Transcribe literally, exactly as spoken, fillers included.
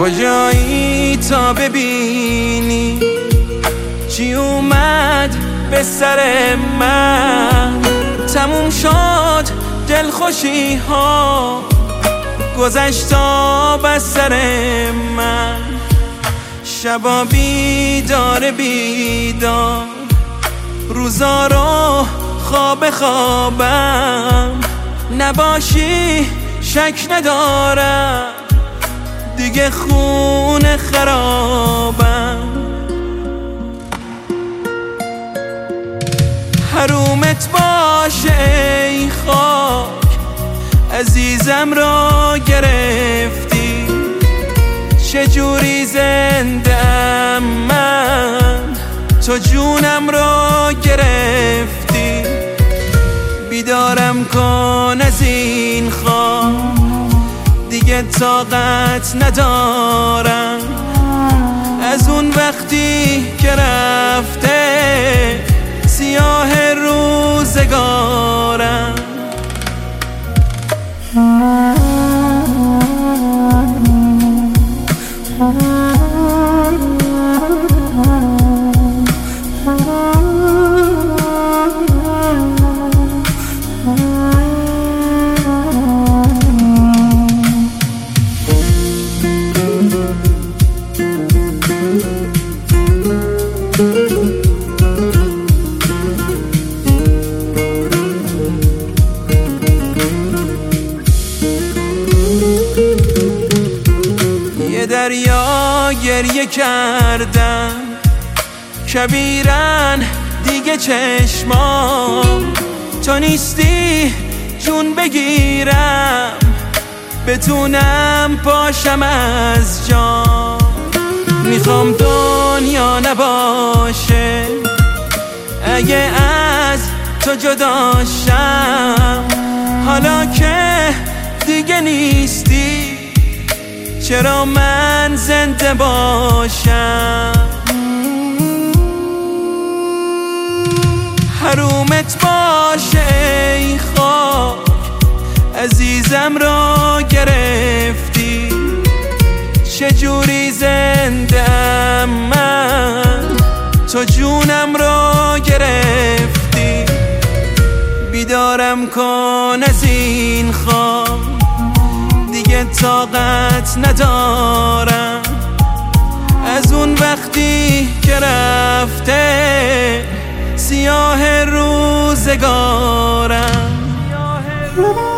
کجایی تا ببینی چی اومد به سر من؟ تموم شد دلخوشی ها، گذشتا بس سر من. شبا بیدار بیدار، روزا رو خواب خوابم. نباشی شک ندارم دیگه خون خرابم. حرومت باشه ای خاک، عزیزم را گرفتی. چجوری زنده‌ام من، تو جونم را گرفتی. بیدارم کن از این خواب، دیگه طاقت ندارم. از اون وقتی که رفته سیاه روزگارم. یه دریا گریه کردم کبیرن دیگه چشمام. تو نیستی جون بگیرم، بتونم پاشم از جان. میخوام دنیا نباشه اگه از تو جداشم. حالا که دیگه نیستی چرا من زنده باشم؟ حرومت باشه ای خاک، عزیزم را گرفتی. چجوری زنده‌ام من، تو جونم را گرفتی. بیدارم کن از این خواب، دیگه طاقت ندارم. از اون وقتی که رفته سیاه روزگارم.